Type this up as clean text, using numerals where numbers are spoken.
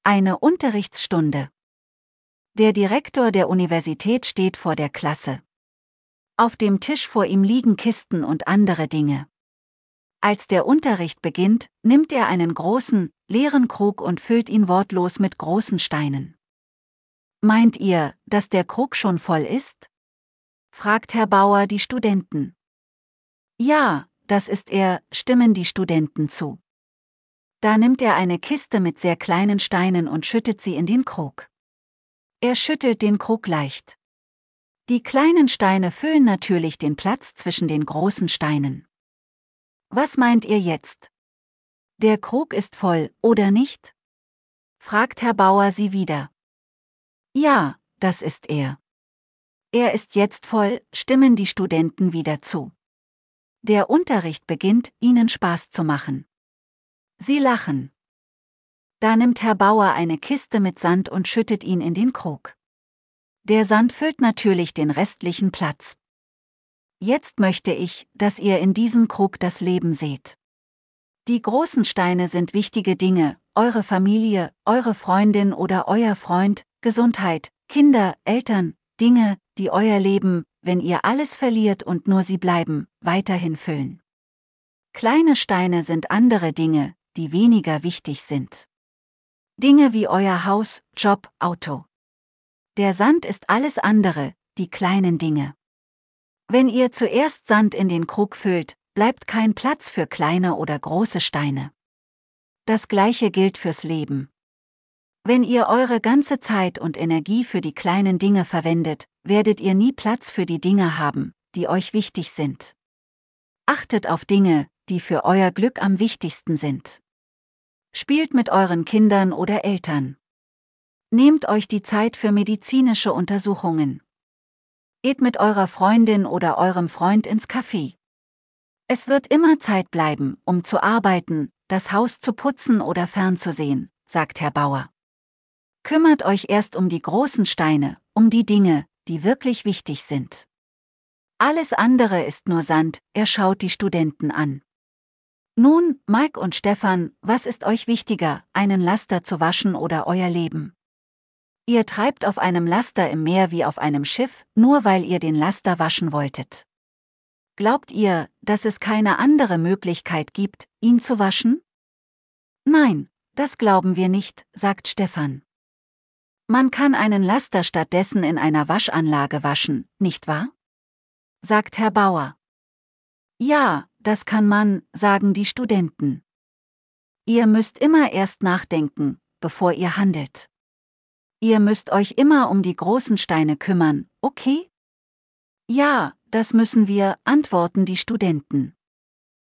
Eine Unterrichtsstunde. Der Direktor der Universität steht vor der Klasse. Auf dem Tisch vor ihm liegen Kisten und andere Dinge. Als der Unterricht beginnt, nimmt er einen großen, leeren Krug und füllt ihn wortlos mit großen Steinen. Meint ihr, dass der Krug schon voll ist? Fragt Herr Bauer die Studenten. Ja, das ist er, stimmen die Studenten zu. Da nimmt er eine Kiste mit sehr kleinen Steinen und schüttet sie in den Krug. Er schüttelt den Krug leicht. Die kleinen Steine füllen natürlich den Platz zwischen den großen Steinen. Was meint ihr jetzt? Der Krug ist voll, oder nicht? Fragt Herr Bauer sie wieder. Ja, das ist er. Er ist jetzt voll, stimmen die Studenten wieder zu. Der Unterricht beginnt, ihnen Spaß zu machen. Sie lachen. Da nimmt Herr Bauer eine Kiste mit Sand und schüttet ihn in den Krug. Der Sand füllt natürlich den restlichen Platz. Jetzt möchte ich, dass ihr in diesem Krug das Leben seht. Die großen Steine sind wichtige Dinge, eure Familie, eure Freundin oder euer Freund, Gesundheit, Kinder, Eltern, Dinge, die euer Leben, wenn ihr alles verliert und nur sie bleiben, weiterhin füllen. Kleine Steine sind andere Dinge, die weniger wichtig sind. Dinge wie euer Haus, Job, Auto. Der Sand ist alles andere, die kleinen Dinge. Wenn ihr zuerst Sand in den Krug füllt, bleibt kein Platz für kleine oder große Steine. Das Gleiche gilt fürs Leben. Wenn ihr eure ganze Zeit und Energie für die kleinen Dinge verwendet, werdet ihr nie Platz für die Dinge haben, die euch wichtig sind. Achtet auf Dinge, die für euer Glück am wichtigsten sind. Spielt mit euren Kindern oder Eltern. Nehmt euch die Zeit für medizinische Untersuchungen. Geht mit eurer Freundin oder eurem Freund ins Café. Es wird immer Zeit bleiben, um zu arbeiten, das Haus zu putzen oder fernzusehen, sagt Herr Bauer. Kümmert euch erst um die großen Steine, um die Dinge, die wirklich wichtig sind. Alles andere ist nur Sand, er schaut die Studenten an. Nun, Mike und Stefan, was ist euch wichtiger, einen Laster zu waschen oder euer Leben? Ihr treibt auf einem Laster im Meer wie auf einem Schiff, nur weil ihr den Laster waschen wolltet. Glaubt ihr, dass es keine andere Möglichkeit gibt, ihn zu waschen? Nein, das glauben wir nicht, sagt Stefan. Man kann einen Laster stattdessen in einer Waschanlage waschen, nicht wahr? Sagt Herr Bauer. Ja, das kann man, sagen die Studenten. Ihr müsst immer erst nachdenken, bevor ihr handelt. Ihr müsst euch immer um die großen Steine kümmern, okay? Ja, das müssen wir, antworten die Studenten.